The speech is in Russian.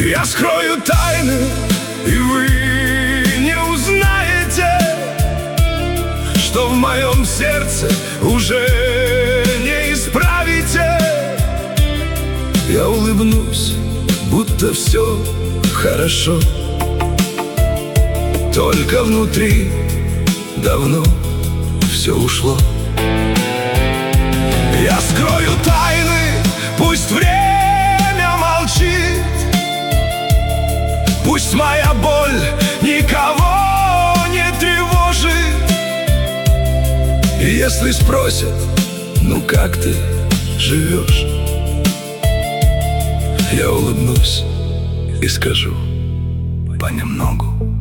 Я скрою тайны, и вы не узнаете, что в моем сердце уже не исправите. Я улыбнусь, будто все хорошо, только внутри давно все ушло. Я скрою тайны, пусть время молчит, пусть моя боль никого не тревожит. И если спросят, ну как ты живешь, я улыбнусь и скажу: понемногу.